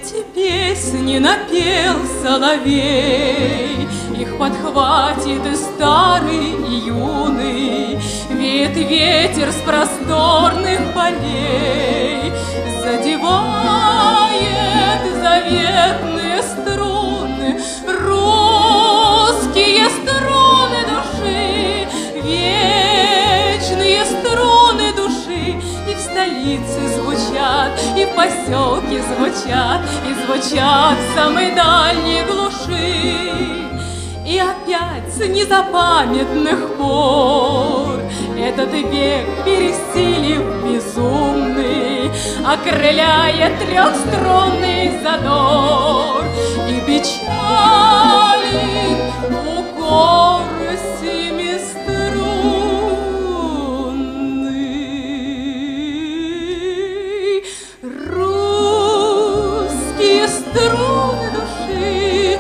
Эти песни напел соловей, их подхватит и старый, и юный, веет ветер с просторных полей, задевает заветные струны, русские струны души, вечные струны души, и в столице звучат, и в поселке звучат, и звучат в самой дальней глуши. И опять с незапамятных пор этот век, пересилив безумный, окрыляет трехструнный задор и печалит укор семиструнный. Русские струны души,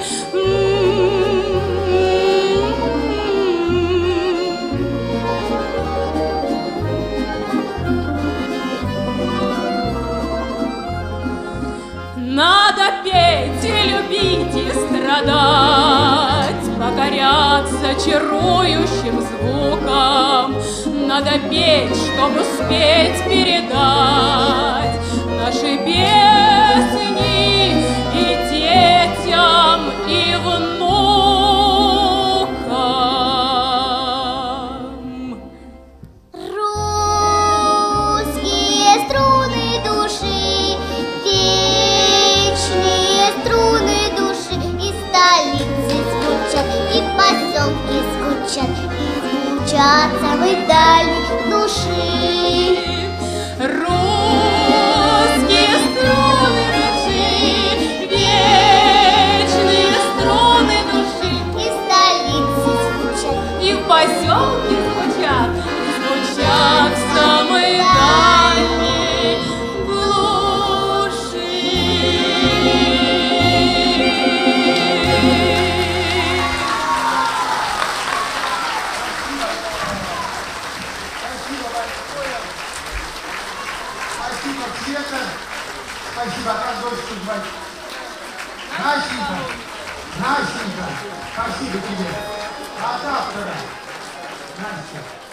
надо петь и любить и страдать, покоряться чарующим звукам. Надо петь, чтобы успеть передать наши песни и детям, и внукам. Русские струны души, вечные струны души, и столицы звучат, и поселки звучат, и звучат самой дальней души. Русские струны души, вечные струны души, И столицы звучат, и в поселке звучат, и звучат в самой дальней глуши. Спасибо, Света. Спасибо, как дочку звать? Настенька. Настенька. Спасибо тебе. А завтра, Настя.